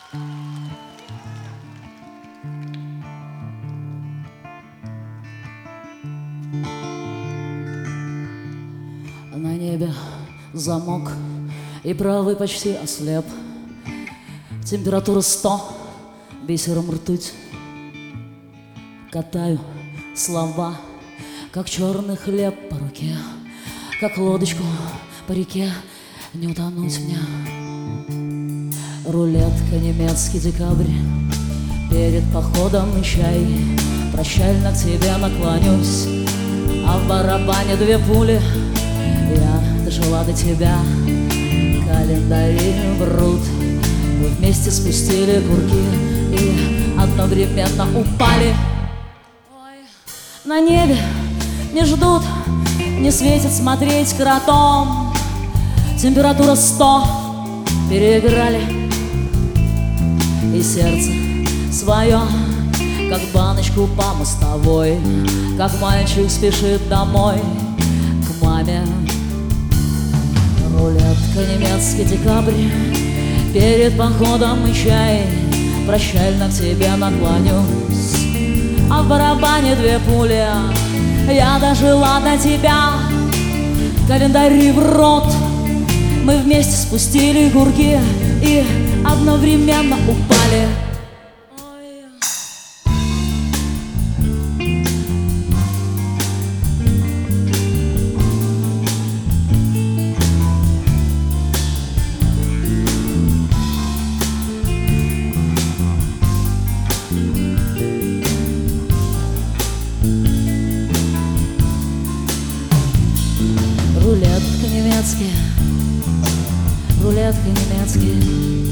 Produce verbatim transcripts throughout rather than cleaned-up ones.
На небе замок, и правый почти ослеп. Температура сто, бисером ртуть. Катаю слова, как черный хлеб по руке, как лодочку по реке, не утонуть мне. Рулетка, немецкий декабрь, перед походом и чай. Прощально к тебе наклонюсь, а в барабане две пули. Я дожила до тебя, календари врут. Мы вместе спустили курки и одновременно упали. Ой. На небе не ждут, не светит смотреть кротом. Температура сто, переиграли. И сердце свое, как баночку по мостовой, как мальчик спешит домой к маме. Рулетка, немецкий декабрь, перед походом и чай. Прощально к тебе наклонюсь, а в барабане две пули. Я дожила до тебя, календари в рот. Мы вместе спустили курки и одновременно упали. Рулетка немецкий, рулетка немецкий.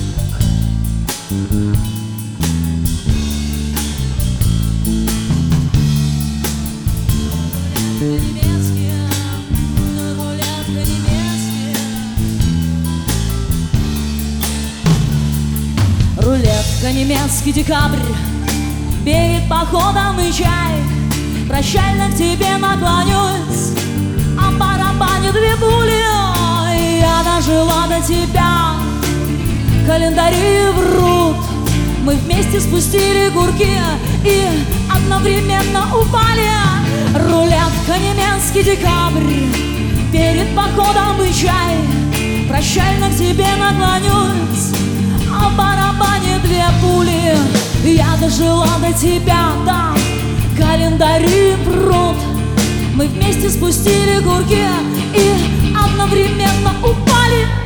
Рулетка, немецкий декабрь, перед походом и чай. Прощально к тебе наклонюсь, а в барабане две пули. Я дожила до тебя, календари врут. Мы вместе спустили курки и одновременно упали. Рулетка, немецкий декабрь, перед походом и чай. Прощально к тебе наклонюсь, а в барабане две пули. Я дожила до тебя, да, календари прут. Мы вместе спустили курки и одновременно упали.